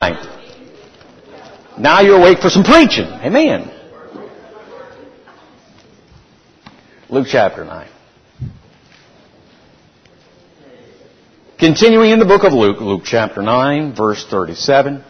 Now you're awake for some preaching. Amen. Luke chapter 9. Continuing in the book of Luke, Luke chapter 9, verse 37.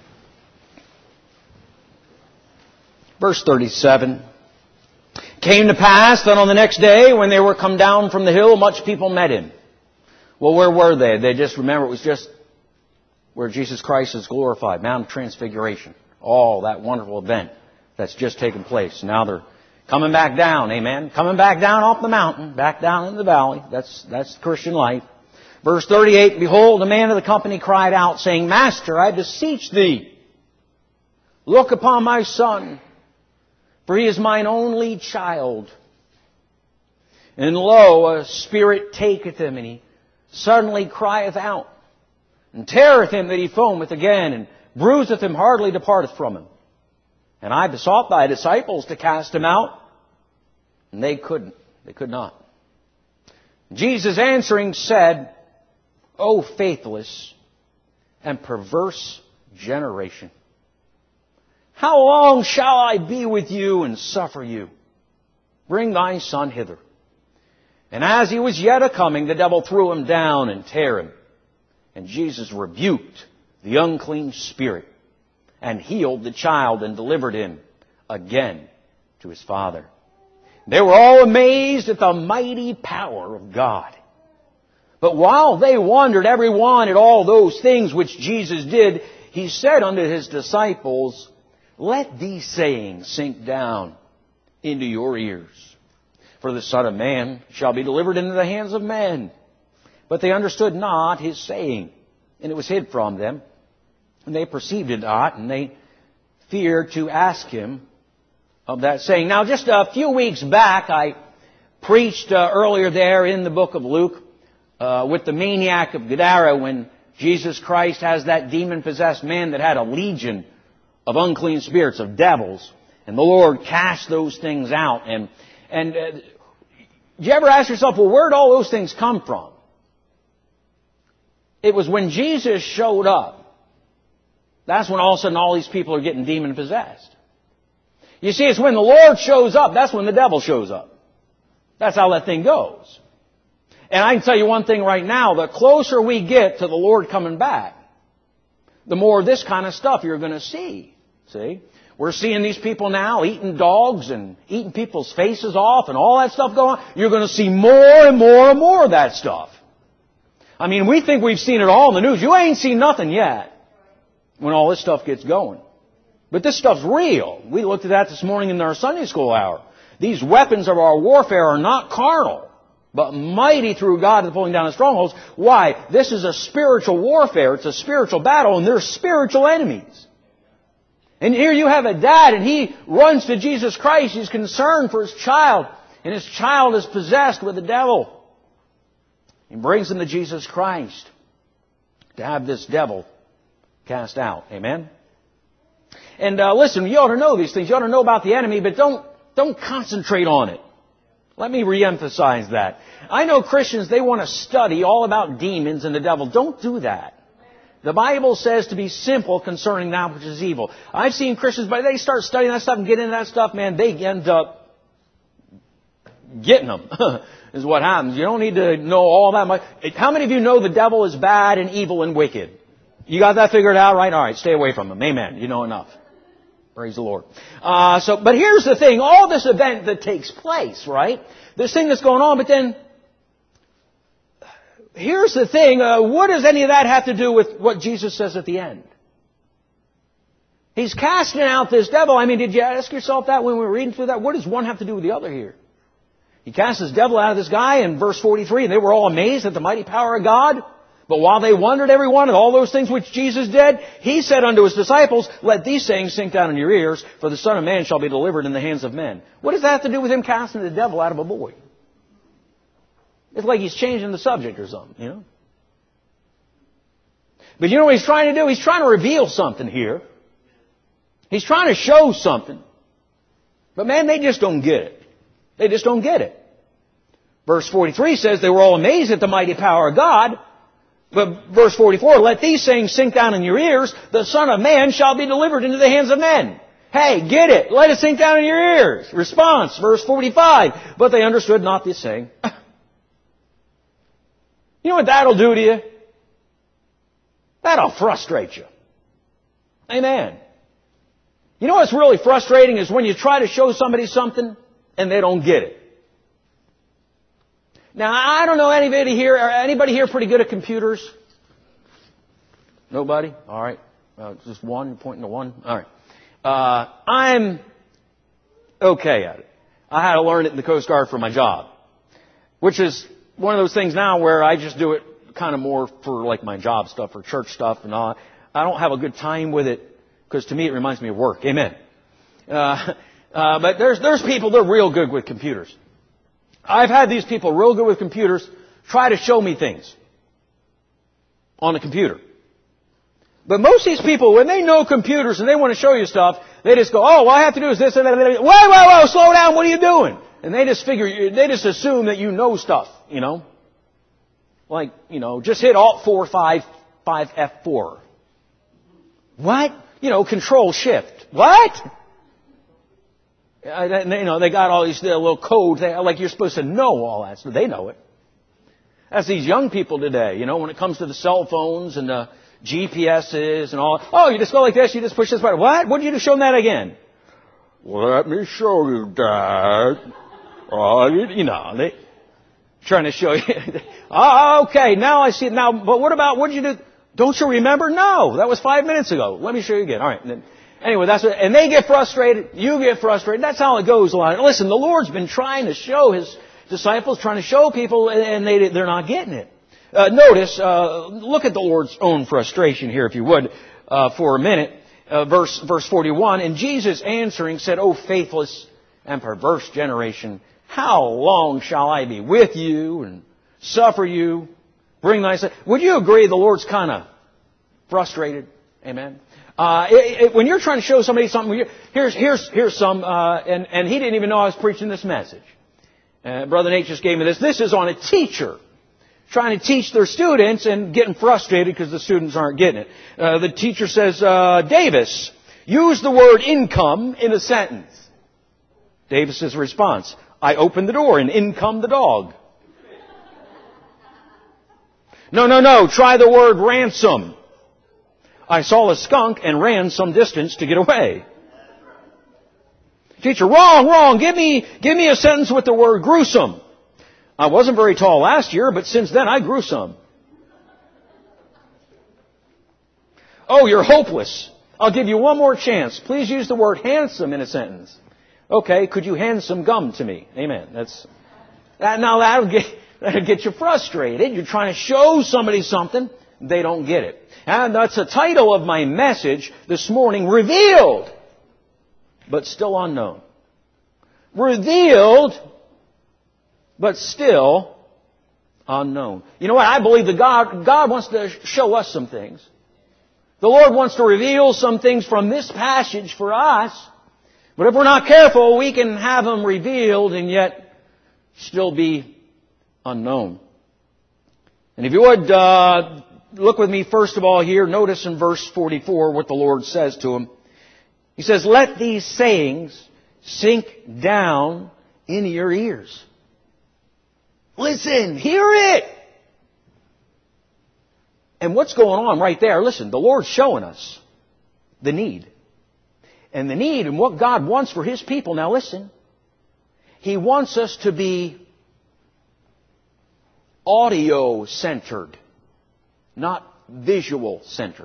Verse 37. Came to pass that on the next day, when they were come down from the hill, much people met him. Well, where were they? They just remember it was just where Jesus Christ is glorified, Mount of Transfiguration. All that wonderful event that's just taken place. Now they're coming back down, amen? Coming back down off the mountain, back down in the valley. That's Christian life. Verse 38, Behold, a man of the company cried out, saying, Master, I beseech thee, look upon my son, for he is mine only child. And lo, a spirit taketh him, and he suddenly crieth out, and teareth him that he foameth again, and bruiseth him, hardly departeth from him. And I besought thy disciples to cast him out, and they couldn't. They could not. Jesus answering said, O faithless and perverse generation, how long shall I be with you and suffer you? Bring thy son hither. And as he was yet a-coming, the devil threw him down and tare him. And Jesus rebuked the unclean spirit, and healed the child, and delivered him again to his father. They were all amazed at the mighty power of God. But while they wondered every one at all those things which Jesus did, he said unto his disciples, Let these sayings sink down into your ears. For the Son of Man shall be delivered into the hands of men. But they understood not his saying, and it was hid from them. And they perceived it not, and they feared to ask him of that saying. Now, just a few weeks back, I preached earlier there in the book of Luke with the maniac of Gadara, when Jesus Christ has that demon-possessed man that had a legion of unclean spirits, of devils, and the Lord cast those things out. And did you ever ask yourself, well, where did all those things come from? It was when Jesus showed up. That's when all of a sudden all these people are getting demon-possessed. You see, it's when the Lord shows up, that's when the devil shows up. That's how that thing goes. And I can tell you one thing right now, the closer we get to the Lord coming back, the more of this kind of stuff you're going to see. See? We're seeing these people now eating dogs and eating people's faces off and all that stuff going on. You're going to see more and more and more of that stuff. I mean, we think we've seen it all in the news. You ain't seen nothing yet when all this stuff gets going. But this stuff's real. We looked at that this morning in our Sunday school hour. These weapons of our warfare are not carnal, but mighty through God to the pulling down of strongholds. Why? This is a spiritual warfare. It's a spiritual battle, and they're spiritual enemies. And here you have a dad, and he runs to Jesus Christ. He's concerned for his child, and his child is possessed with the devil. He brings him to Jesus Christ to have this devil cast out. Amen? And listen, you ought to know these things. You ought to know about the enemy, but don't concentrate on it. Let me reemphasize that. I know Christians, they want to study all about demons and the devil. Don't do that. The Bible says to be simple concerning that which is evil. I've seen Christians, but they start studying that stuff and get into that stuff, man, they end up getting them, is what happens. You don't need to know all that much. How many of you know the devil is bad and evil and wicked? You got that figured out, right? All right, stay away from him. Amen. You know enough. Praise the Lord. But here's the thing. All this event that takes place, right? This thing that's going on, but then here's the thing. What does any of that have to do with what Jesus says at the end? He's casting out this devil. I mean, did you ask yourself that when we were reading through that? What does one have to do with the other here? He casts this devil out of this guy in verse 43, and they were all amazed at the mighty power of God. But while they wondered, everyone, at all those things which Jesus did, he said unto his disciples, Let these sayings sink down in your ears, for the Son of Man shall be delivered in the hands of men. What does that have to do with him casting the devil out of a boy? It's like he's changing the subject or something, you know. But you know what he's trying to do? He's trying to reveal something here. He's trying to show something. But man, they just don't get it. They just don't get it. Verse 43 says they were all amazed at the mighty power of God. But verse 44, let these sayings sink down in your ears. The Son of Man shall be delivered into the hands of men. Hey, get it. Let it sink down in your ears. Response, verse 45. But they understood not this saying. You know what that'll do to you? That'll frustrate you. Amen. You know what's really frustrating is when you try to show somebody something and they don't get it. Now, I don't know anybody here pretty good at computers? Nobody? All right. Just one? You're pointing to one? All right. I'm okay at it. I had to learn it in the Coast Guard for my job, which is one of those things now where I just do it kind of more for like my job stuff or church stuff and all. I don't have a good time with it because to me it reminds me of work. Amen. But there's people, they're real good with computers. I've had these people real good with computers try to show me things on the computer. But most of these people, when they know computers and they want to show you stuff, they just go, oh, all I have to do is this and that. Whoa, slow down, what are you doing? And they just assume that you know stuff, you know. Like, you know, just hit Alt 4, 5 F4. What? You know, Control Shift. What? You know, they got all these little codes. Like you're supposed to know all that stuff. They know it. That's these young people today, you know, when it comes to the cell phones and the GPSs and all. Oh, you just go like this, you just push this button. What? What did you just show them that again? Well, let me show you, Dad. Oh, you know, they trying to show you. Oh, okay, now I see it now. But what did you do? Don't you remember? No, that was 5 minutes ago. Let me show you again. All right. Anyway, and they get frustrated. You get frustrated. That's how it goes a lot. Listen, the Lord's been trying to show His disciples, trying to show people, and they're not getting it. Notice, look at the Lord's own frustration here, if you would, for a minute. Verse 41, and Jesus answering said, O faithless and perverse generation, how long shall I be with you and suffer you? Bring thyself. Would you agree the Lord's kind of frustrated? Amen. When you're trying to show somebody something, here's some, and he didn't even know I was preaching this message. Brother Nate just gave me this. This is on a teacher trying to teach their students and getting frustrated because the students aren't getting it. The teacher says, Davis, use the word income in a sentence. Davis's response, I opened the door and in come the dog. No, try the word ransom. I saw a skunk and ran some distance to get away. Teacher, wrong. Give me a sentence with the word gruesome. I wasn't very tall last year, but since then I grew some. Oh, you're hopeless. I'll give you one more chance. Please use the word handsome in a sentence. Okay, could you hand some gum to me? Amen. That'll get you frustrated. You're trying to show somebody something, they don't get it. And that's the title of my message this morning, Revealed, but still unknown. Revealed, but still unknown. You know what? I believe that God wants to show us some things. The Lord wants to reveal some things from this passage for us. But if we're not careful, we can have them revealed and yet still be unknown. And if you would, look with me first of all here. Notice in verse 44 what the Lord says to him. He says, let these sayings sink down in your ears. Listen, hear it. And what's going on right there? Listen, the Lord's showing us the need. And the need and what God wants for His people. Now listen, He wants us to be audio-centered, not visual-centered.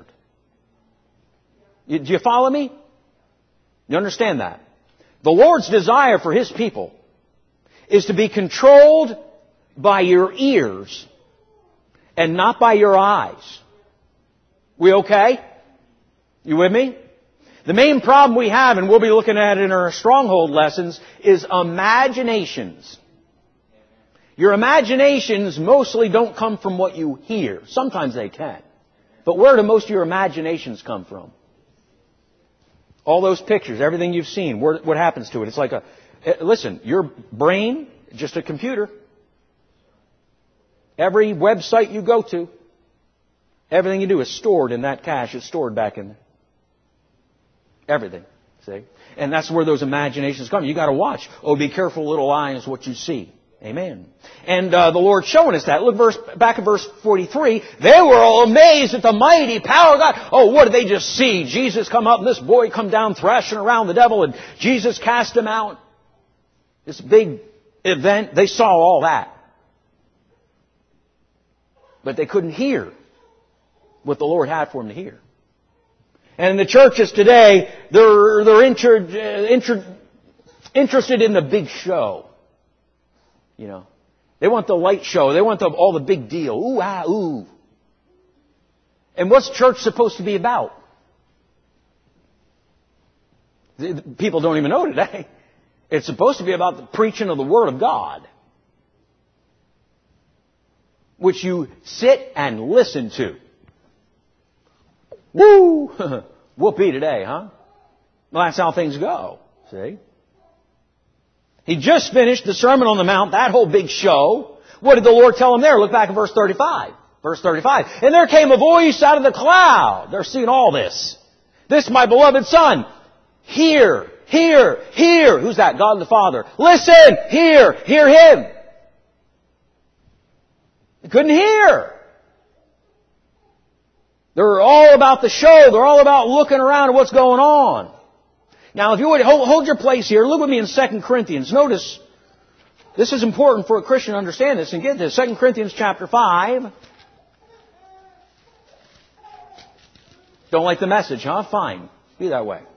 Do you follow me? You understand that? The Lord's desire for His people is to be controlled by your ears and not by your eyes. We okay? You with me? The main problem we have, and we'll be looking at it in our stronghold lessons, is imaginations. Your imaginations mostly don't come from what you hear. Sometimes they can. But where do most of your imaginations come from? All those pictures, everything you've seen, what happens to it? It's like listen, your brain, just a computer. Every website you go to, Everything you do is stored in that cache. It's stored back in there. Everything. See? And that's where those imaginations come. You got to watch. Oh, be careful, little eyes, what you see. Amen. And the Lord's showing us that. Look back at verse 43. They were all amazed at the mighty power of God. Oh, what did they just see? Jesus come up and this boy come down thrashing around the devil and Jesus cast him out. This big event. They saw all that. But they couldn't hear what the Lord had for them to hear. And the churches today, they're interested in the big show. You know, they want the light show. They want all the big deal. Ooh, ah, ooh. And what's church supposed to be about? People don't even know today. It's supposed to be about the preaching of the Word of God, which you sit and listen to. Woo! Whoopee today, huh? Well, that's how things go. See? He just finished the Sermon on the Mount, that whole big show. What did the Lord tell him there? Look back at verse 35. Verse 35. And there came a voice out of the cloud. They're seeing all this. This my beloved Son. Hear, hear, hear. Who's that? God the Father. Listen, hear Him. They couldn't hear. They're all about the show. They're all about looking around at what's going on. Now, if you would hold your place here, look with me in 2 Corinthians. Notice, this is important for a Christian to understand this and get this. 2 Corinthians chapter 5. Don't like the message, huh? Fine. Be that way.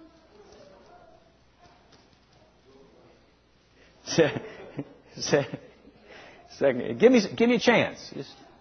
Give me a chance.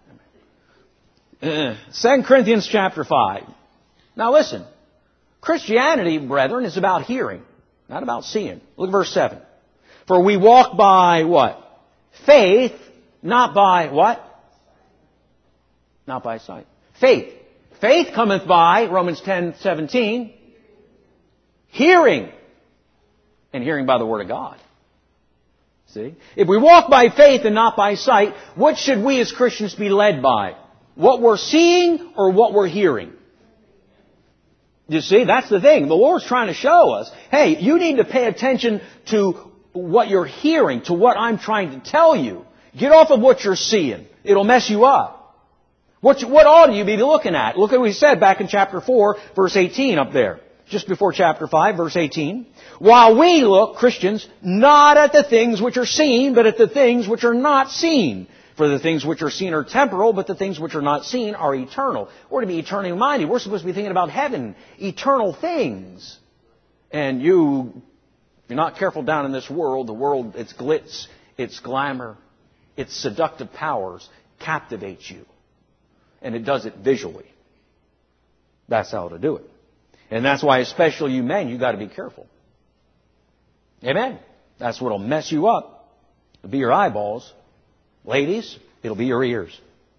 2 Corinthians chapter 5. Now listen. Christianity, brethren, is about hearing, not about seeing. Look at verse 7. For we walk by what? Faith, not by what? Not by sight. Faith. Faith cometh by, Romans 10:17, hearing. And hearing by the Word of God. See? If we walk by faith and not by sight, what should we as Christians be led by? What we're seeing or what we're hearing? You see, that's the thing. The Lord's trying to show us, hey, you need to pay attention to what you're hearing, to what I'm trying to tell you. Get off of what you're seeing. It'll mess you up. What ought you be looking at? Look at what he said back in chapter 4, verse 18 up there. Just before chapter 5, verse 18. While we look, Christians, not at the things which are seen, but at the things which are not seen. For the things which are seen are temporal, but the things which are not seen are eternal. We're to be eternally minded. We're supposed to be thinking about heaven, eternal things. And if you're not careful down in this world, the world, its glitz, its glamour, its seductive powers captivates you. And it does it visually. That's how to do it. And that's why, especially you men, you've got to be careful. Amen. That's what'll mess you up. It'll be your eyeballs. Ladies, it'll be your ears.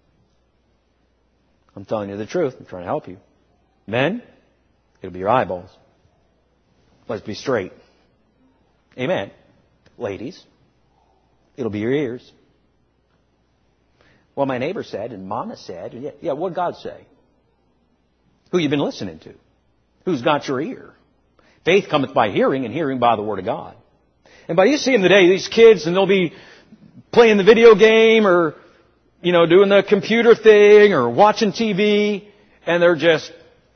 I'm telling you the truth. I'm trying to help you. Men, it'll be your eyeballs. Let's be straight. Amen. Ladies, it'll be your ears. Well, my neighbor said, and Mama said, yeah, what'd God say? Who you been listening to? Who's got your ear? Faith cometh by hearing, and hearing by the Word of God. And by you see them today, these kids, and they'll be playing the video game or, doing the computer thing or watching TV, and they're just...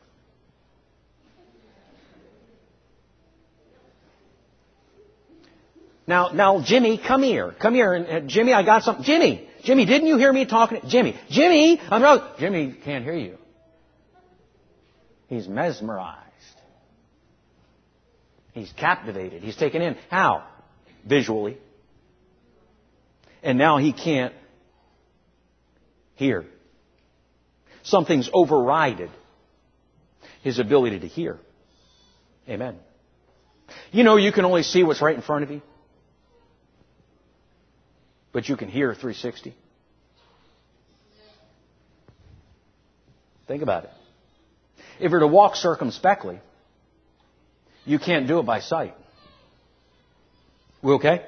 Now, Jimmy, come here. Come here. And Jimmy, I got something. Jimmy, didn't you hear me talking? Jimmy, Jimmy can't hear you. He's mesmerized. He's captivated. He's taken in. How? Visually. And now he can't hear. Something's overridden his ability to hear. Amen. You can only see what's right in front of you. But you can hear 360. Think about it. If you're to walk circumspectly, you can't do it by sight. We okay?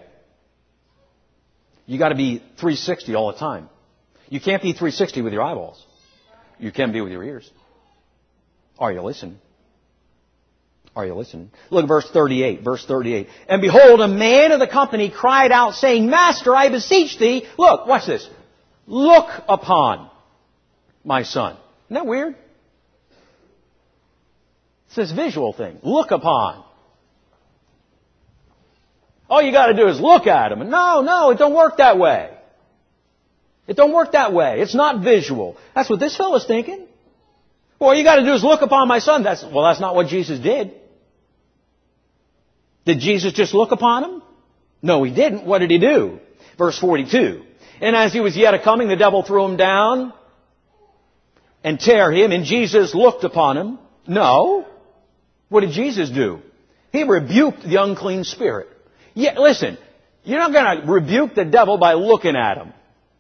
You got to be 360 all the time. You can't be 360 with your eyeballs. You can be with your ears. Are you listening? Are you listening? Look at verse 38. Verse 38. And behold, a man of the company cried out, saying, Master, I beseech thee. Look, watch this. Look upon my son. Isn't that weird? It's this visual thing. Look upon. All you got to do is look at him. No, it don't work that way. It don't work that way. It's not visual. That's what this fellow's thinking. Well, all you got to do is look upon my son. That's not what Jesus did. Did Jesus just look upon him? No, he didn't. What did he do? Verse 42. And as he was yet a-coming, the devil threw him down and tear him, and Jesus looked upon him. No. What did Jesus do? He rebuked the unclean spirit. Yeah, listen, you're not going to rebuke the devil by looking at him.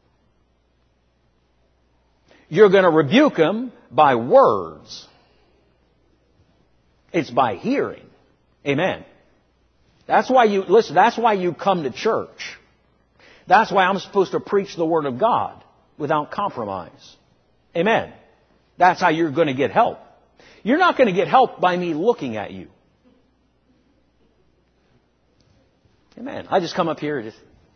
You're going to rebuke him by words. It's by hearing. Amen. That's why you come to church. That's why I'm supposed to preach the Word of God without compromise. Amen. That's how you're going to get help. You're not going to get help by me looking at you. Amen. I just come up here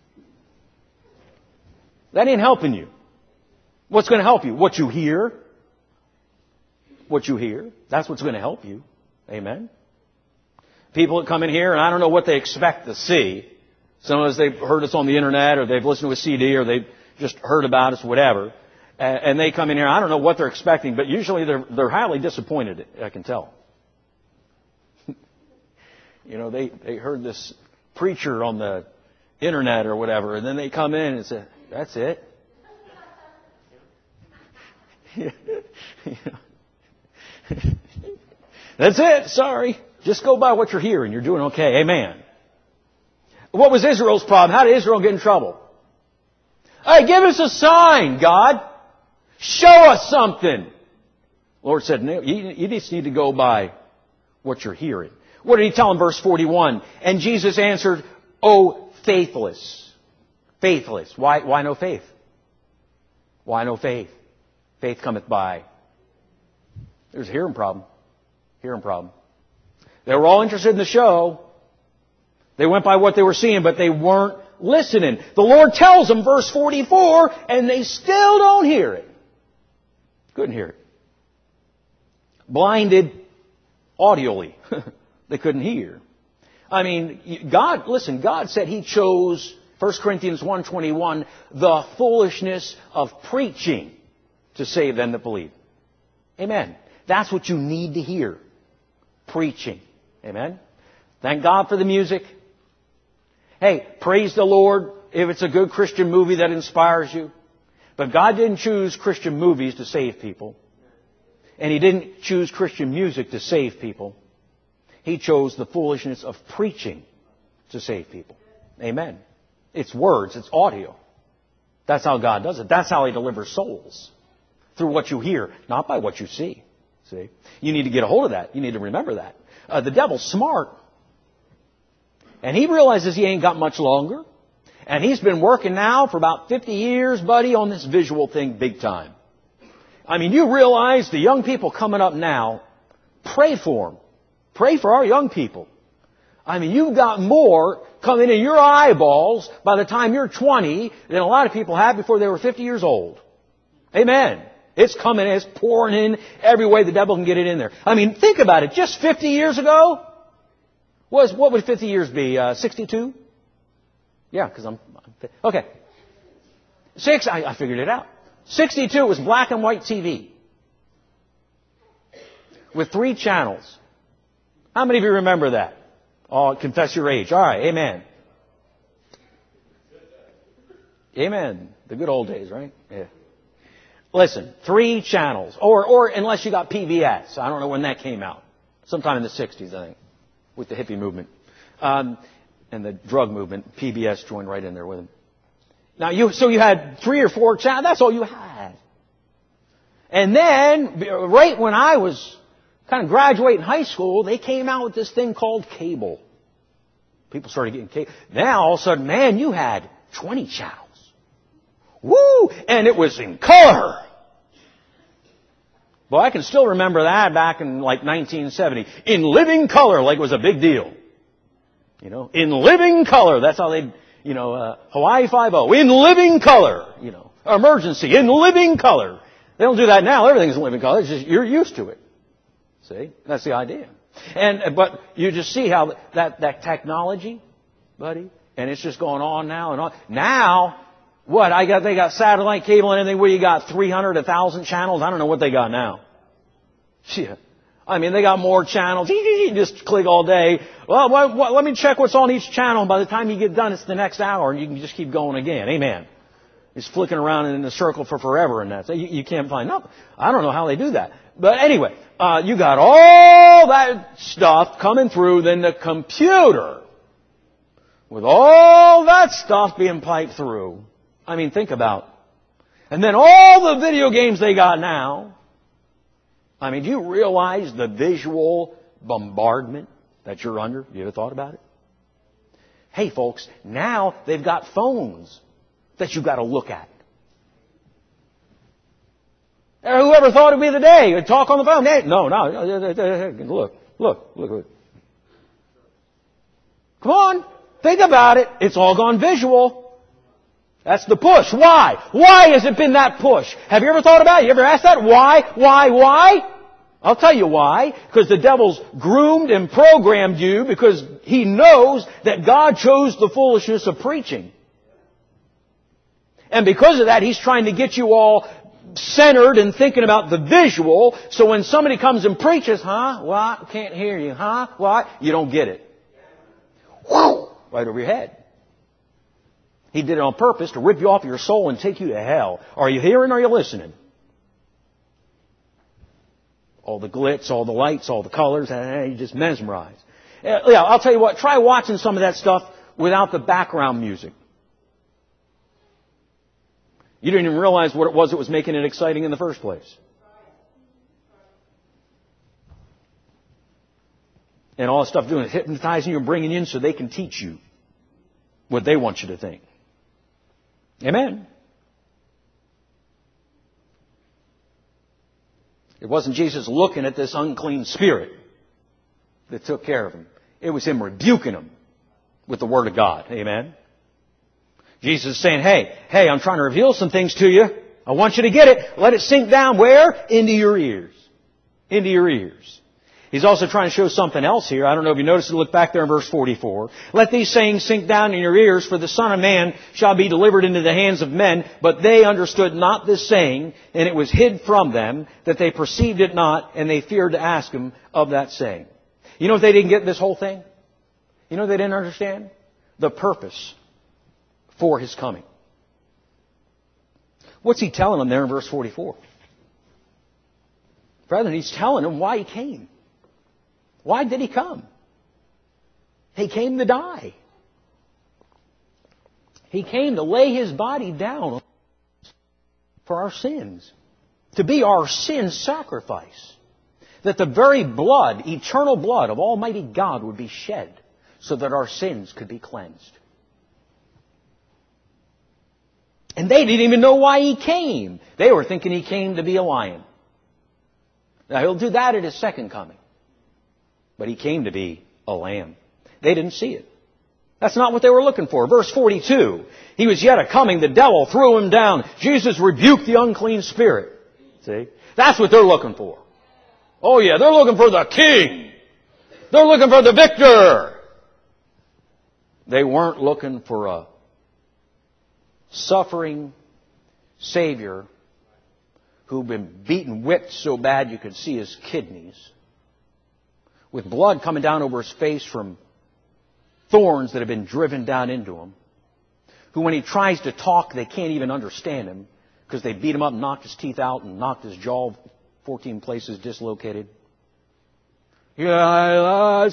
that ain't helping you. What's going to help you? What you hear. What you hear. That's what's going to help you. Amen. People that come in here, and I don't know what they expect to see. Some of us, they've heard us on the internet, or they've listened to a CD, or they've just heard about us, whatever. And they come in here, I don't know what they're expecting, but usually they're highly disappointed, I can tell. You know, they heard this preacher on the internet or whatever, and then they come in and say, that's it. That's it, sorry. Just go by what you're hearing. You're doing okay. Amen. What was Israel's problem? How did Israel get in trouble? Hey, give us a sign, God. Show us something. The Lord said, no, you just need to go by what you're hearing. What did he tell in verse 41? And Jesus answered, O faithless. Faithless. Why no faith? Why no faith? Faith cometh by. There's a hearing problem. Hearing problem. They were all interested in the show. They went by what they were seeing, but they weren't listening. The Lord tells them, verse 44, and they still don't hear it. Couldn't hear it. Blinded audially. They couldn't hear. I mean, God said He chose, 1 Corinthians 1:21, the foolishness of preaching to save them that believe. Amen. That's what you need to hear. Preaching. Amen. Thank God for the music. Hey, praise the Lord if it's a good Christian movie that inspires you. But God didn't choose Christian movies to save people. And He didn't choose Christian music to save people. He chose the foolishness of preaching to save people. Amen. It's words. It's audio. That's how God does it. That's how He delivers souls. Through what you hear, not by what you see. See? You need to get a hold of that. You need to remember that. The devil's smart. And he realizes he ain't got much longer. And he's been working now for about 50 years, buddy, on this visual thing big time. I mean, you realize the young people coming up now, pray for them. Pray for our young people. I mean, you've got more coming in your eyeballs by the time you're 20 than a lot of people had before they were 50 years old. Amen. It's coming, it's pouring in every way the devil can get it in there. I mean, think about it. Just 50 years ago, what would 50 years be? 62? Yeah, because I'm okay. I figured it out. 62 was black and white TV with 3 channels. How many of you remember that? Oh, confess your age. All right, amen. Amen. The good old days, right? Yeah. Listen, 3 channels. Or unless you got PBS. I don't know when that came out. Sometime in the 60s, I think, with the hippie movement. And the drug movement. PBS joined right in there with them. Now, so you had 3 or 4 channels. That's all you had. And then, right when I was kind of graduating high school, they came out with this thing called cable. People started getting cable. Now, all of a sudden, man, you had 20 channels. Woo! And it was in color. Boy, I can still remember that back in like 1970. In living color, like it was a big deal. You know, in living color. That's how they, Hawaii 5-0. In living color. Emergency. In living color. They don't do that now. Everything's in living color. It's just, you're used to it. See? That's the idea. But you just see how that technology, buddy, and it's just going on now and on. Now, what? They got satellite cable and everything where you got 300, 1,000 channels. I don't know what they got now. Yeah. I mean, they got more channels. You just click all day. Well, let me check what's on each channel. By the time you get done, it's the next hour, and you can just keep going again. Amen. It's flicking around in a circle for forever, and that. So you can't find nothing. I don't know how they do that. But anyway, you got all that stuff coming through, then the computer, with all that stuff being piped through. I mean, think about it. And then all the video games they got now. I mean, do you realize the visual bombardment that you're under? You ever thought about it? Hey, folks, now they've got phones that you've got to look at. Whoever thought it'd be the day? You'd talk on the phone. No. Look. Come on. Think about it. It's all gone visual. That's the push. Why? Why has it been that push? Have you ever thought about it? You ever asked that? Why? I'll tell you why. Because the devil's groomed and programmed you because he knows that God chose the foolishness of preaching. And because of that, he's trying to get you all centered and thinking about the visual. So when somebody comes and preaches, what? Can't hear you. What? You don't get it. Whoa! Right over your head. He did it on purpose to rip you off your soul and take you to hell. Are you hearing or are you listening? All the glitz, all the lights, all the colors, and you just mesmerize. Yeah, I'll tell you what, try watching some of that stuff without the background music. You didn't even realize what it was that was making it exciting in the first place. And all the stuff doing is hypnotizing you and bringing you in so they can teach you what they want you to think. Amen. It wasn't Jesus looking at this unclean spirit that took care of him. It was him rebuking him with the Word of God. Amen. Jesus is saying, hey, I'm trying to reveal some things to you. I want you to get it. Let it sink down where? Into your ears. Into your ears. He's also trying to show something else here. I don't know if you noticed it. Look back there in verse 44. Let these sayings sink down in your ears, for the Son of Man shall be delivered into the hands of men. But they understood not this saying, and it was hid from them, that they perceived it not, and they feared to ask him of that saying. You know if they didn't get this whole thing? You know they didn't understand? The purpose for his coming. What's he telling them there in verse 44? Brethren, he's telling them why he came. Why did he come? He came to die. He came to lay his body down for our sins. To be our sin sacrifice. That the very blood, eternal blood of Almighty God would be shed so that our sins could be cleansed. And they didn't even know why he came. They were thinking he came to be a lion. Now he'll do that at his second coming. But he came to be a lamb. They didn't see it. That's not what they were looking for. Verse 42. He was yet a coming. The devil threw him down. Jesus rebuked the unclean spirit. See? That's what they're looking for. Oh yeah, they're looking for the king. They're looking for the victor. They weren't looking for a suffering Savior who'd been beaten, whipped so bad you could see his kidneys, with blood coming down over his face from thorns that have been driven down into him, who when he tries to talk, they can't even understand him because they beat him up and knocked his teeth out and knocked his jaw 14 places dislocated. Lion.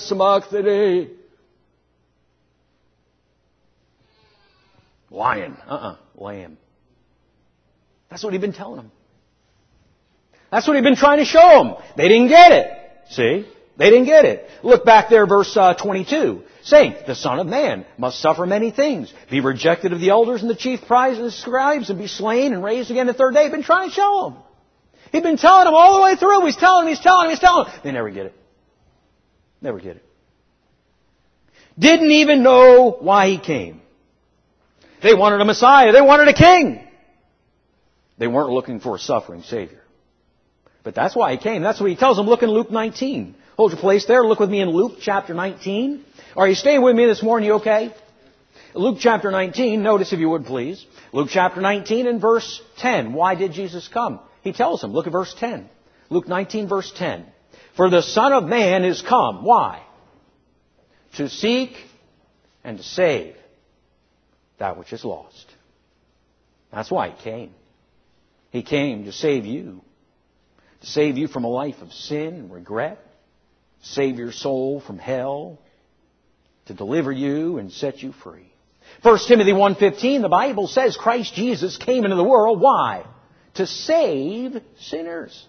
Lamb. That's what he'd been telling them. That's what he'd been trying to show them. They didn't get it. See? They didn't get it. Look back there, verse 22. Saying, the Son of Man must suffer many things, be rejected of the elders and the chief scribes, and be slain and raised again the third day. He'd been trying to show them. He'd been telling them all the way through. He's telling them. They never get it. Never get it. Didn't even know why He came. They wanted a Messiah. They wanted a king. They weren't looking for a suffering Savior. But that's why He came. That's what He tells them. Look in Luke 19. Hold your place there. Look with me in Luke chapter 19. Are you staying with me this morning? You okay? Luke chapter 19. Notice if you would please. Luke chapter 19 and verse 10. Why did Jesus come? He tells them. Look at verse 10. Luke 19 verse 10. For the Son of Man is come. Why? To seek and to save that which is lost. That's why He came. He came to save you. To save you from a life of sin and regret. Save your soul from hell. To deliver you and set you free. 1 Timothy 1:15, the Bible says Christ Jesus came into the world. Why? To save sinners.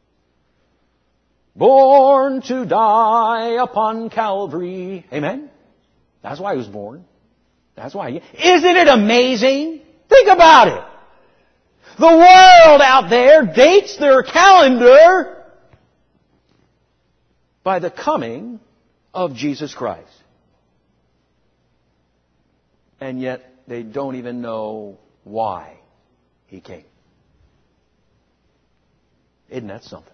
Born to die upon Calvary. Amen? That's why He was born. That's why. Isn't it amazing? Think about it. The world out there dates their calendar by the coming of Jesus Christ. And yet they don't even know why He came. Isn't that something?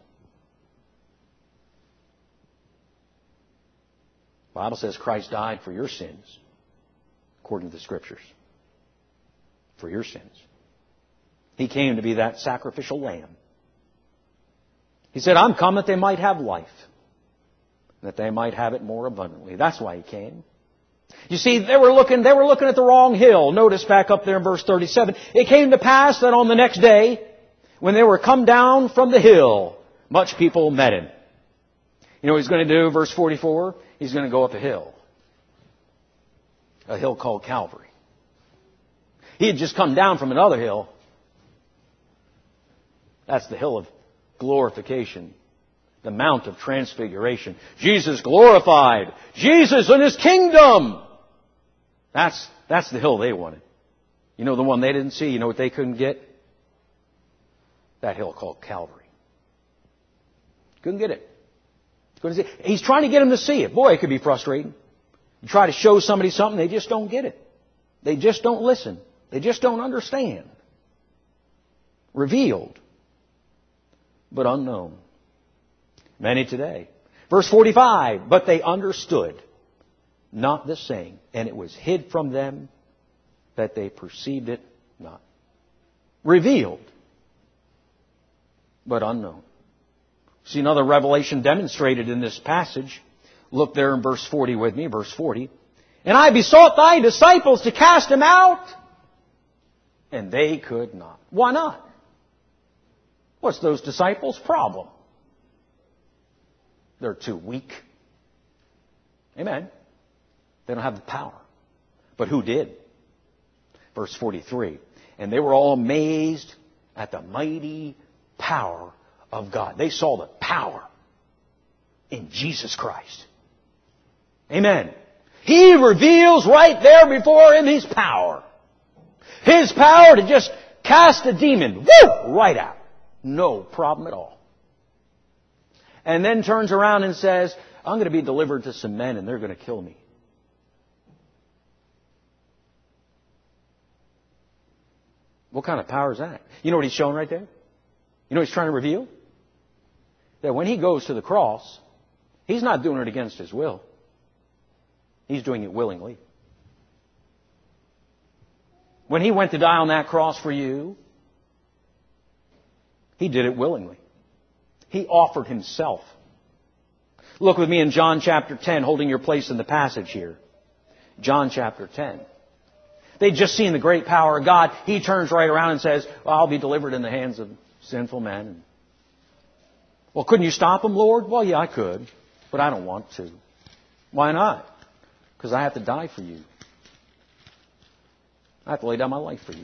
The Bible says Christ died for your sins, according to the Scriptures. For your sins. He came to be that sacrificial lamb. He said, I'm come that they might have life, that they might have it more abundantly. That's why He came. You see, they were looking at the wrong hill. Notice back up there in verse 37. It came to pass that on the next day, when they were come down from the hill, much people met Him. You know what He's going to do? Verse 44. He's going to go up a hill called Calvary. He had just come down from another hill. That's the hill of glorification. The Mount of Transfiguration. Jesus glorified. Jesus in His kingdom. That's the hill they wanted. You know the one they didn't see? You know what they couldn't get? That hill called Calvary. Couldn't get it. He's trying to get them to see it. Boy, it could be frustrating. You try to show somebody something, they just don't get it. They just don't listen. They just don't understand. Revealed, but unknown. Many today. Verse 45, but they understood not the saying, and it was hid from them that they perceived it not. Revealed, but unknown. See another revelation demonstrated in this passage. Look there in verse 40 with me, verse 40. And I besought thy disciples to cast him out, and they could not. Why not? What's those disciples' problem? They're too weak. Amen. They don't have the power. But who did? Verse 43. And they were all amazed at the mighty power of God. They saw the power in Jesus Christ. Amen. He reveals right there before Him His power. His power to just cast a demon, right out. No problem at all. And then turns around and says, I'm going to be delivered to some men and they're going to kill me. What kind of power is that? You know what He's showing right there? You know what He's trying to reveal? That when He goes to the cross, He's not doing it against His will. He's doing it willingly. When He went to die on that cross for you, He did it willingly. He offered Himself. Look with me in John chapter 10, holding your place in the passage here. John chapter 10. They'd just seen the great power of God. He turns right around and says, well, I'll be delivered in the hands of sinful men. Well, couldn't you stop Him, Lord? Well, yeah, I could, but I don't want to. Why not? Because I have to die for you. I have to lay down my life for you.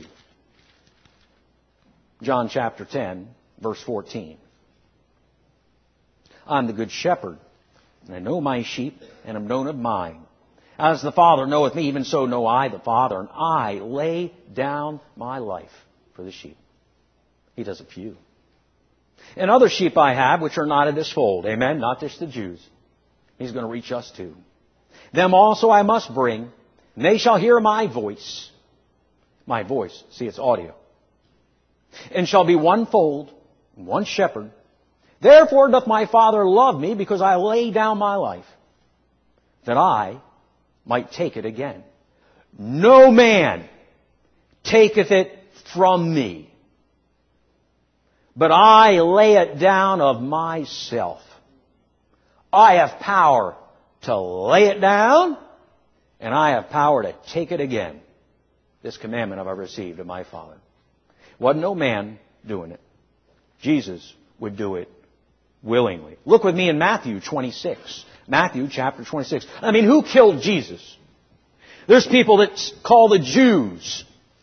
John chapter 10, verse 14. I'm the good shepherd, and I know my sheep, and am known of mine. As the Father knoweth me, even so know I the Father, and I lay down my life for the sheep. He does it for you. And other sheep I have, which are not of this fold. Amen? Not just the Jews. He's going to reach us too. Them also I must bring, and they shall hear my voice. My voice. See, it's audio. And shall be one fold, one shepherd. Therefore doth my Father love me, because I lay down my life, that I might take it again. No man taketh it from me, but I lay it down of myself. I have power to lay it down, and I have power to take it again. This commandment have I received of my Father. Wasn't no man doing it. Jesus would do it willingly. Look with me in Matthew 26. Matthew chapter 26. I mean, who killed Jesus? There's people that call the Jews.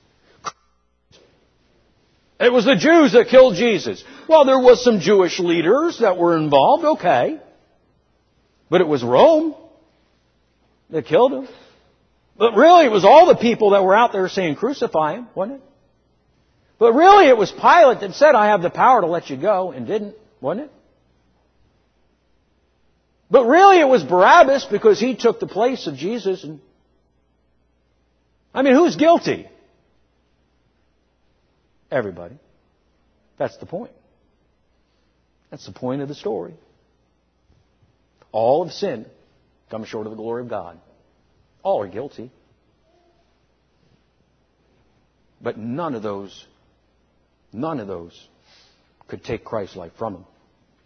It was the Jews that killed Jesus. Well, there was some Jewish leaders that were involved, okay. But it was Rome that killed him. But really, it was all the people that were out there saying, crucify him, wasn't it? But really, it was Pilate that said, I have the power to let you go, and didn't, wasn't it? But really, it was Barabbas, because he took the place of Jesus. And I mean, who's guilty? Everybody. That's the point. That's the point of the story. All have sinned, come short of the glory of God. All are guilty. But none of those could take Christ's life from him.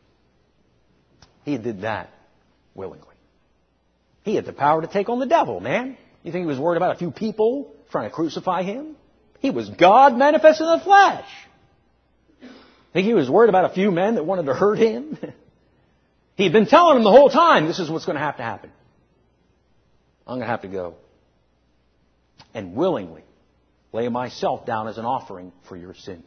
He did that willingly. He had the power to take on the devil, man. You think he was worried about a few people trying to crucify him? He was God manifested in the flesh. Think he was worried about a few men that wanted to hurt him? He'd been telling them the whole time, this is what's going to happen. I'm going to have to go. And willingly lay myself down as an offering for your sins.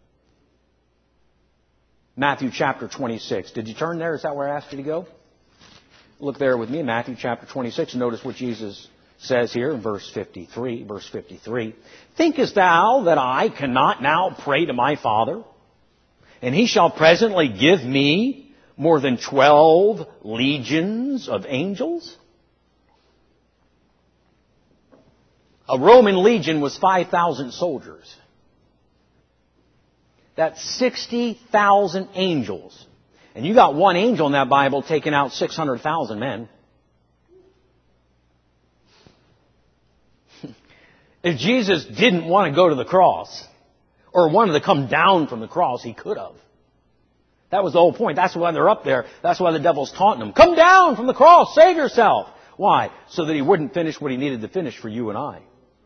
Matthew chapter 26. Did you turn there? Is that where I asked you to go? Look there with me in Matthew chapter 26. Notice what Jesus says here in verse 53. Verse 53. Thinkest thou that I cannot now pray to my Father, and he shall presently give me more than 12 legions of angels? A Roman legion was 5,000 soldiers. That's 60,000 angels. And you got one angel in that Bible taking out 600,000 men. If Jesus didn't want to go to the cross, or wanted to come down from the cross, he could have. That was the whole point. That's why they're up there. That's why the devil's taunting them. Come down from the cross. Save yourself. Why? So that he wouldn't finish what he needed to finish for you and I.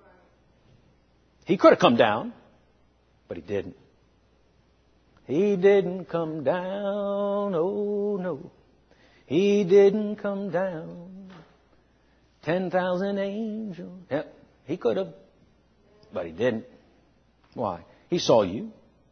He could have come down, but he didn't. He didn't come down, oh no. He didn't come down. 10,000 angels. Yep, he could have, but he didn't. Why? He saw you.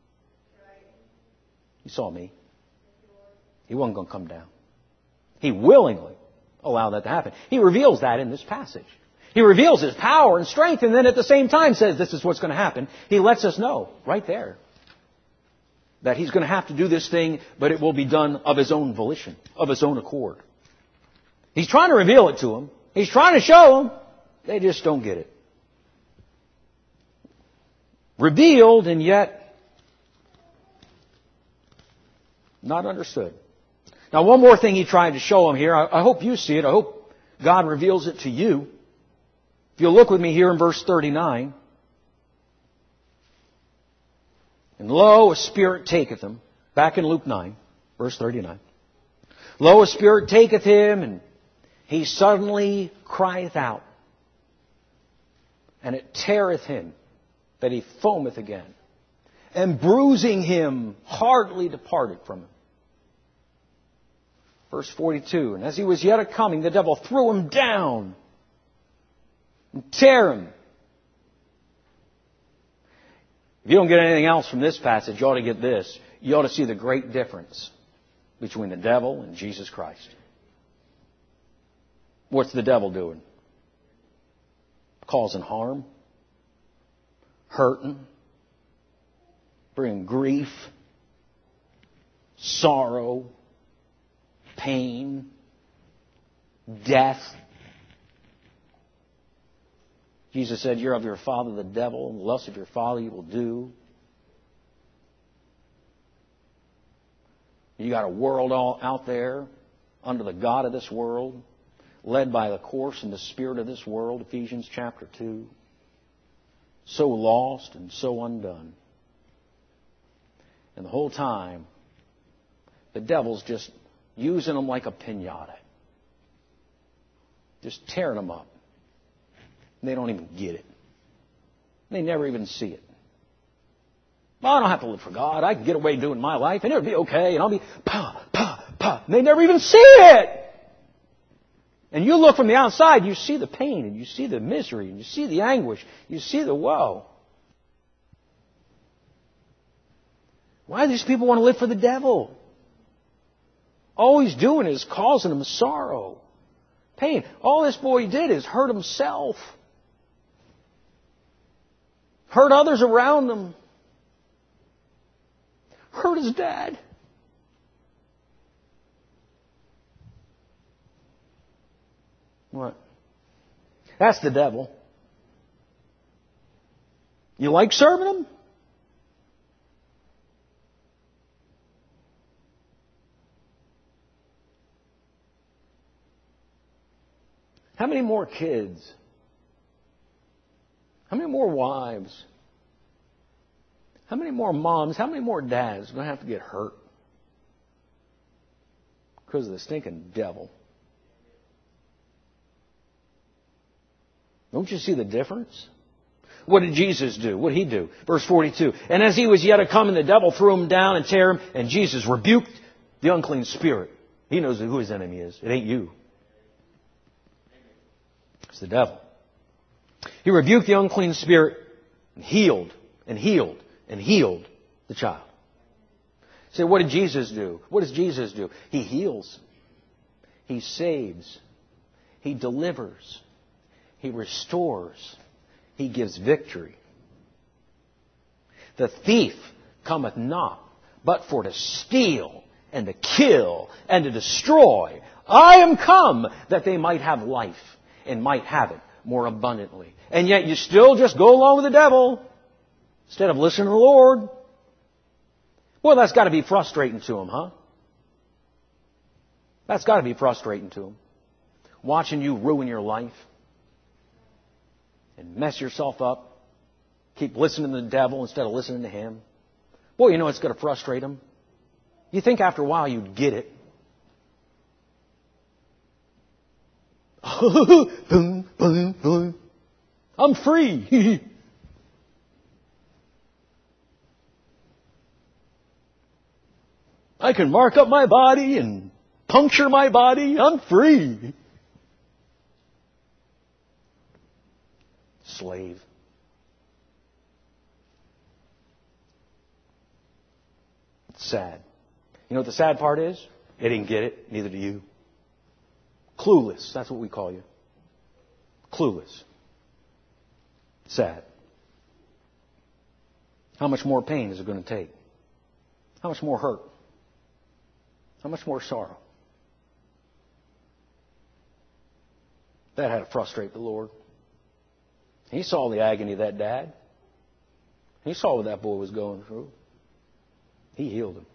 He saw me. He wasn't going to come down. He willingly allowed that to happen. He reveals that in this passage. He reveals his power and strength, and then at the same time says this is what's going to happen. He lets us know right there that he's going to have to do this thing, but it will be done of his own volition, of his own accord. He's trying to reveal it to them. He's trying to show them. They just don't get it. Revealed and yet not understood. Now, one more thing he tried to show them here. I hope you see it. I hope God reveals it to you. If you'll look with me here in verse 39. And lo, a spirit taketh him. Back in Luke 9, verse 39. Lo, a spirit taketh him, and he suddenly crieth out. And it teareth him, that he foameth again. And bruising him, hardly departed from him. Verse 42. And as he was yet a coming, the devil threw him down and tear him. If you don't get anything else from this passage, you ought to get this. You ought to see the great difference between the devil and Jesus Christ. What's the devil doing? Causing harm, hurting, bringing grief. sorrow, pain, death. Jesus said, "You're of your father the devil, and the lust of your father you will do." You got a world all out there under the god of this world, led by the course and the spirit of this world, Ephesians chapter 2. So lost and so undone. And the whole time, the devil's just using them like a piñata. Just tearing them up. And they don't even get it. They never even see it. Well, I don't have to live for God. I can get away doing my life and it'll be okay. And I'll be pa. And they never even see it. And you look from the outside, you see the pain and you see the misery and you see the anguish. You see the woe. Why do these people want to live for the devil? All he's doing is causing them sorrow, pain. All this boy did is hurt himself. Hurt others around him. Hurt his dad. What? That's the devil. You like serving him? How many more kids? How many more wives? How many more moms? How many more dads are going to have to get hurt because of the stinking devil? Don't you see the difference? What did Jesus do? What did he do? Verse 42. And as he was yet a coming, the devil threw him down and tear him, and Jesus rebuked the unclean spirit. He knows who his enemy is. It ain't you. It's the devil. He rebuked the unclean spirit and healed the child. So what did Jesus do? What does Jesus do? He heals. He saves. He delivers. He restores. He gives victory. The thief cometh not, but for to steal and to kill and to destroy. I am come that they might have life and might have it more abundantly. And yet you still just go along with the devil instead of listening to the Lord. Well, that's got to be frustrating to him, huh? That's got to be frustrating to him. Watching you ruin your life and mess yourself up. Keep listening to the devil instead of listening to him. Boy, you know it's going to frustrate him. You think after a while you'd get it. Boom, boom, boom. I'm free. I can mark up my body and puncture my body. I'm free. Slave. It's sad. You know what the sad part is? They didn't get it. Neither do you. Clueless. That's what we call you. Clueless. Sad. How much more pain is it going to take? How much more hurt? How much more sorrow? That had to frustrate the Lord. He saw the agony of that dad. He saw what that boy was going through. He healed him.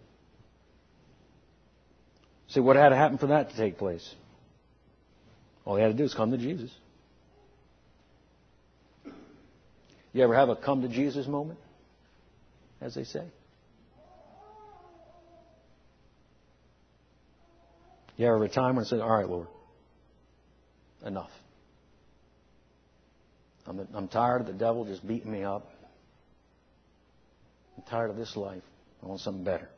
See, what had to happen for that to take place? All he had to do is come to Jesus. You ever have a come to Jesus moment, as they say? You ever have a time when you say, all right, Lord, enough. I'm tired of the devil just beating me up. I'm tired of this life. I want something better.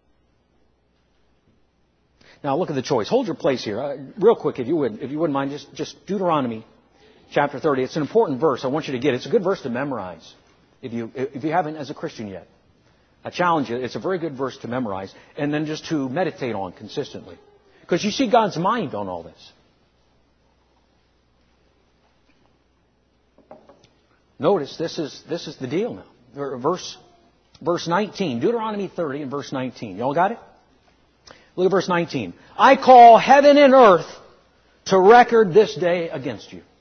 Now look at the choice. Hold your place here. Real quick, if you wouldn't mind, just Deuteronomy chapter 30. It's an important verse. I want you to get it. It's a good verse to memorize if you haven't as a Christian yet. I challenge you. It's a very good verse to memorize and then just to meditate on consistently. Because you see God's mind on all this. Notice this is the deal now. Verse 19. Deuteronomy 30 and verse 19. Y'all got it? Look at verse 19. I call heaven and earth to record this day against you.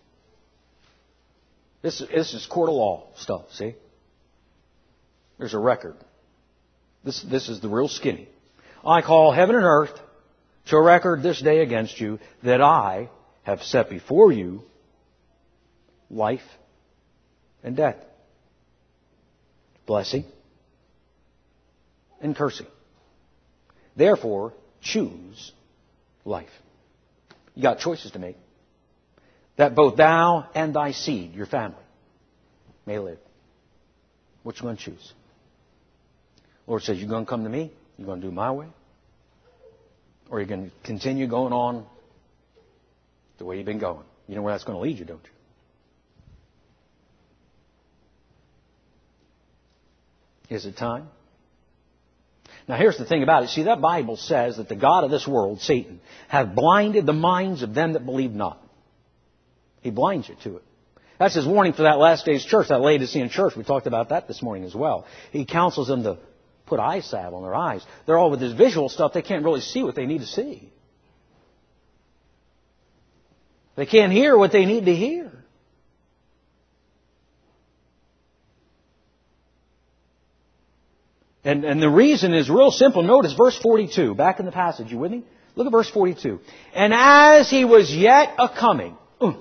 This is court of law stuff, see? There's a record. This is the real skinny. I call heaven and earth to record this day against you, that I have set before you life and death, blessing and cursing. Therefore, choose life. You got choices to make, that both thou and thy seed, your family, may live. What you going to choose? The Lord says, you're going to come to me, you're going to do my way, or you're going to continue going on the way you've been going. You know where that's going to lead you, don't you? Is it time? Now here's the thing about it. See, that Bible says that the God of this world, Satan, hath blinded the minds of them that believe not. He blinds you to it. That's his warning for that last days church, that Laodicean church. We talked about that this morning as well. He counsels them to put eye salve on their eyes. They're all with this visual stuff. They can't really see what they need to see. They can't hear what they need to hear. And the reason is real simple. Notice verse 42. Back in the passage. You with me? Look at verse 42. And as he was yet a-coming.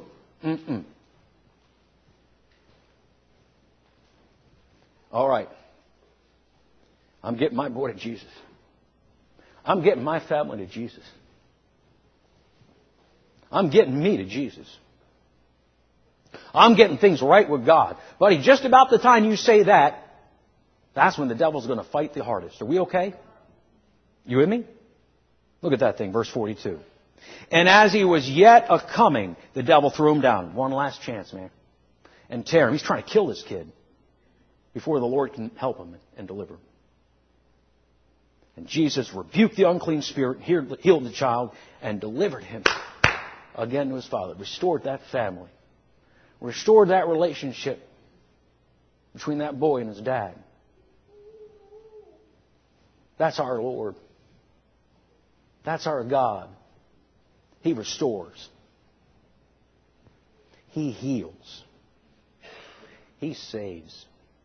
All right. I'm getting my boy to Jesus. I'm getting my family to Jesus. I'm getting me to Jesus. I'm getting things right with God. Buddy, just about the time you say that, that's when the devil's going to fight the hardest. Are we okay? You with me? Look at that thing, verse 42. And as he was yet a-coming, the devil threw him down. One last chance, man. And tear him. He's trying to kill this kid before the Lord can help him and deliver him. And Jesus rebuked the unclean spirit, healed the child, and delivered him again to his father. Restored that family. Restored that relationship between that boy and his dad. That's our Lord. That's our God. He restores. He heals. He saves.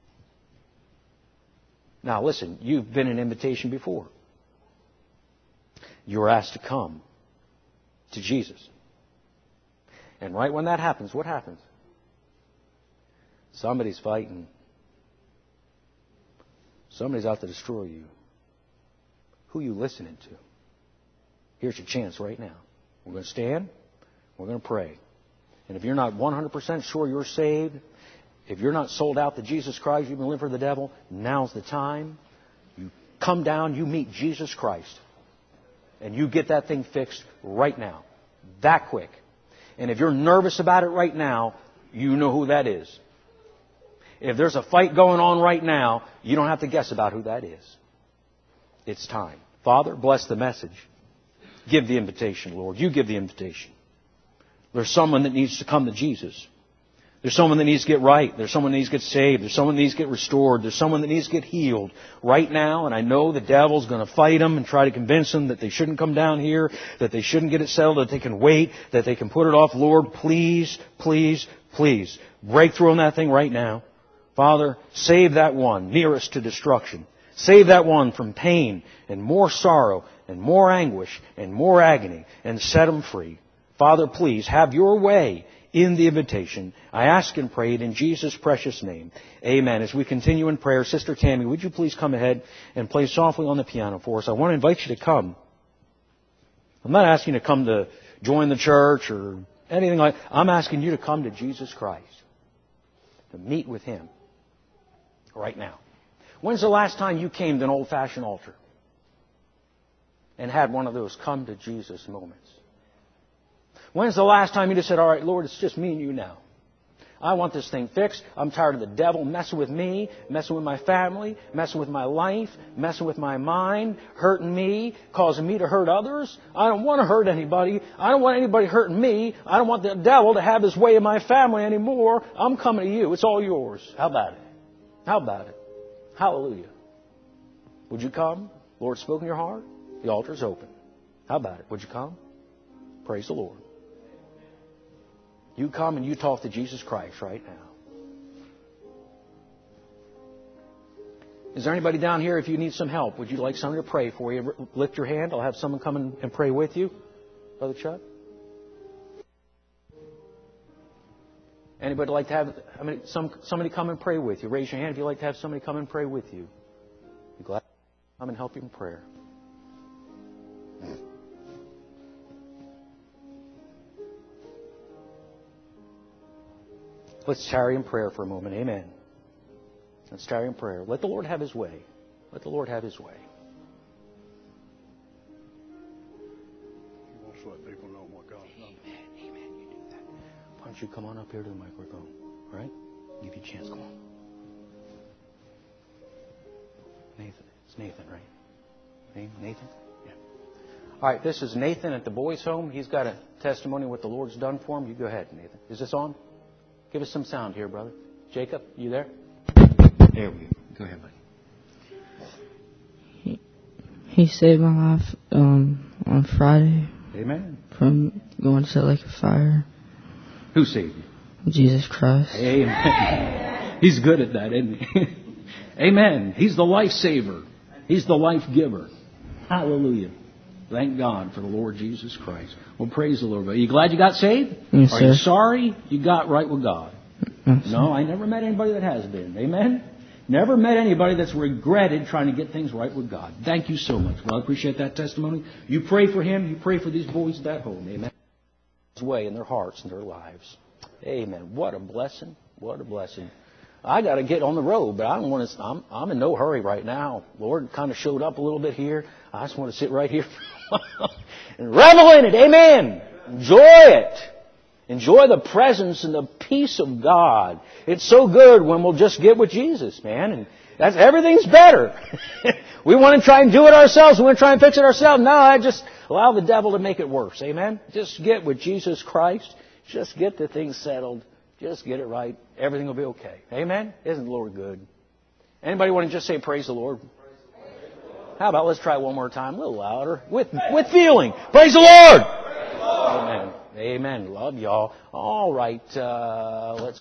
Now listen, you've been an invitation before. You were asked to come to Jesus. And right when that happens, what happens? Somebody's fighting. Somebody's out to destroy you. Who are you listening to? Here's your chance right now. We're going to stand. We're going to pray. And if you're not 100% sure you're saved, if you're not sold out to Jesus Christ, you've been living for the devil, now's the time. You come down, you meet Jesus Christ. And you get that thing fixed right now. That quick. And if you're nervous about it right now, you know who that is. If there's a fight going on right now, you don't have to guess about who that is. It's time. Father, bless the message. Give the invitation, Lord. You give the invitation. There's someone that needs to come to Jesus. There's someone that needs to get right. There's someone that needs to get saved. There's someone that needs to get restored. There's someone that needs to get healed right now. And I know the devil's going to fight them and try to convince them that they shouldn't come down here, that they shouldn't get it settled, that they can wait, that they can put it off. Lord, please, please, please, break through on that thing right now. Father, save that one nearest to destruction. Save that one from pain and more sorrow and more anguish and more agony and set them free. Father, please have your way in the invitation. I ask and pray it in Jesus' precious name. Amen. As we continue in prayer, Sister Tammy, would you please come ahead and play softly on the piano for us? I want to invite you to come. I'm not asking you to come to join the church or anything like that. I'm asking you to come to Jesus Christ, to meet with Him right now. When's the last time you came to an old-fashioned altar and had one of those come to Jesus moments? When's the last time you just said, all right, Lord, it's just me and you now. I want this thing fixed. I'm tired of the devil messing with me, messing with my family, messing with my life, messing with my mind, hurting me, causing me to hurt others. I don't want to hurt anybody. I don't want anybody hurting me. I don't want the devil to have his way in my family anymore. I'm coming to you. It's all yours. How about it? How about it? Hallelujah. Would you come? Lord, spoke in your heart. The altar's open. How about it? Would you come? Praise the Lord. You come and you talk to Jesus Christ right now. Is there anybody down here, if you need some help, would you like someone to pray for you? Lift your hand. I'll have someone come and pray with you. Brother Chuck? Anybody like to have somebody come and pray with you? Raise your hand if you'd like to have somebody come and pray with you. Be glad to come and help you in prayer. Let's tarry in prayer for a moment. Amen. Let's tarry in prayer. Let the Lord have His way. Let the Lord have His way. He wants to let people know what God's done. Amen. Amen. You do that. Why don't you come on up here to the microphone? All right? Give you a chance. Come on. Nathan. It's Nathan, right? Name Nathan? Yeah. All right. This is Nathan at the boys' home. He's got a testimony of what the Lord's done for him. You go ahead, Nathan. Is this on? Give us some sound here, brother. Jacob, you there? There we go. Go ahead, buddy. He saved my life on Friday. Amen. From going to the lake of fire. Who saved you? Jesus Christ. Amen. He's good at that, isn't he? Amen. He's the life saver. He's the life giver. Hallelujah. Thank God for the Lord Jesus Christ. Well, praise the Lord. Are you glad you got saved? Yes, Are sir. you sorry you got right with God? Yes, No, I never met anybody that has been. Amen? Never met anybody that's regretted trying to get things right with God. Thank you so much. Well, I appreciate that testimony. You pray for him. You pray for these boys at that home. Amen. His way in their hearts and their lives. Amen. What a blessing. What a blessing. I got to get on the road, but I don't want to. I'm in no hurry right now. Lord kind of showed up a little bit here. I just want to sit right here and revel in it. Amen. Enjoy it. Enjoy the presence and the peace of God. It's so good when we'll just get with Jesus, man. And everything's better. We want to try and do it ourselves. We want to try and fix it ourselves. No, I just allow the devil to make it worse. Amen. Just get with Jesus Christ. Just get the things settled. Just get it right. Everything will be okay. Amen. Isn't the Lord good? Anybody want to just say praise the Lord? How about let's try it one more time, a little louder, with feeling. Praise the Lord! Amen. Amen. Love y'all. All right. Let's